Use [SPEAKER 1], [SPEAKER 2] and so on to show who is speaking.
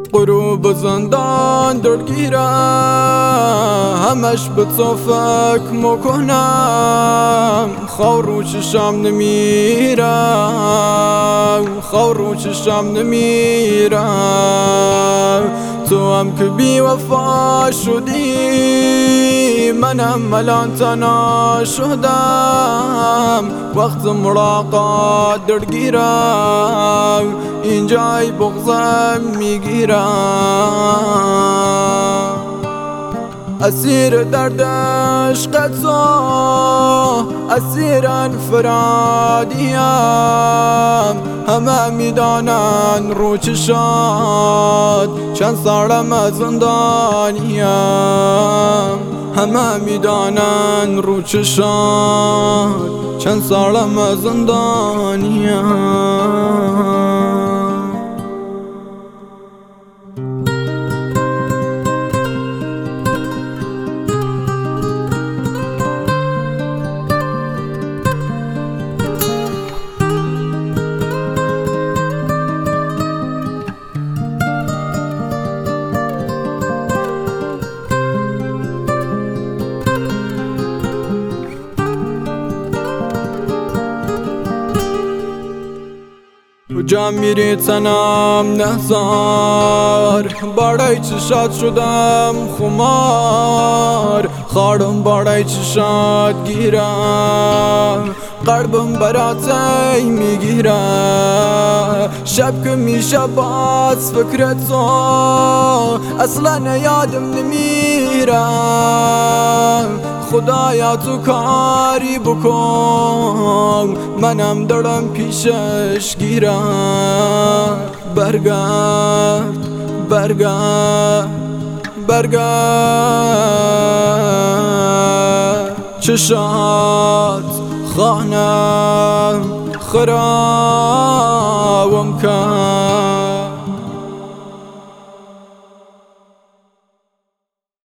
[SPEAKER 1] غروب زندان دلگیره همش به تو فکر میکنم خور رو چشم نمیره خور رو چشم نمیره تو هم که بی وفا شدی منم الان تنها شدم وقت ملاقات دلگیرم اینجای بغضم میگیرم اسیر درد عشق تو اسیر انفرادیم همه میدانن رو چشات چند سالم زندانیم همه میدانن رو چشات چند سالم زندانیم کجا میری تنم نزار بارای چشات شدم خمار خارم بارای چشات گیرم قلبم برات میگیره شب که میشه باز فکر تو اصلا یادم نمیره خدایا تو کاری بکن منم دارم پیشش گیرم برگرد برگرد برگرد چشات خانم خرابم کن